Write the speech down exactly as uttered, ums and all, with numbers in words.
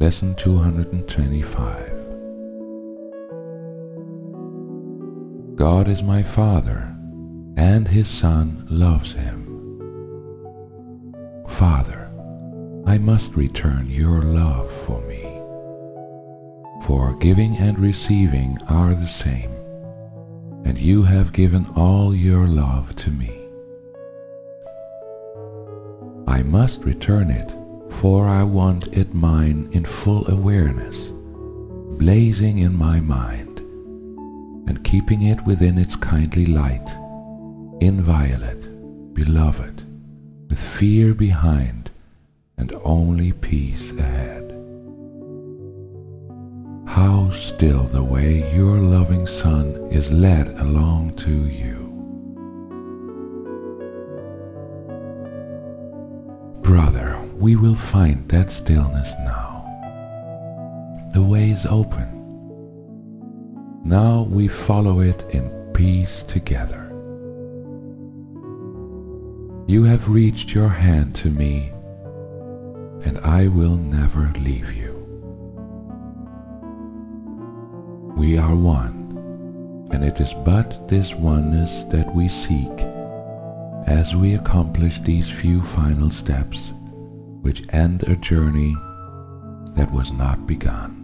Lesson two hundred twenty-five. God is my Father, and His Son loves Him. Father, I must return your love for me, for giving and receiving are the same, and you have given all your love to me. I must return it, for I want it mine in full awareness, blazing in my mind, and keeping it within its kindly light, inviolate, beloved, with fear behind and only peace ahead. How still the way your loving Son is led along to you. Brother, we will find that stillness now. The way is open. Now we follow it in peace together. You have reached your hand to me, and I will never leave you. We are one, and it is but this oneness that we seek as we accomplish these few final steps which end a journey that was not begun.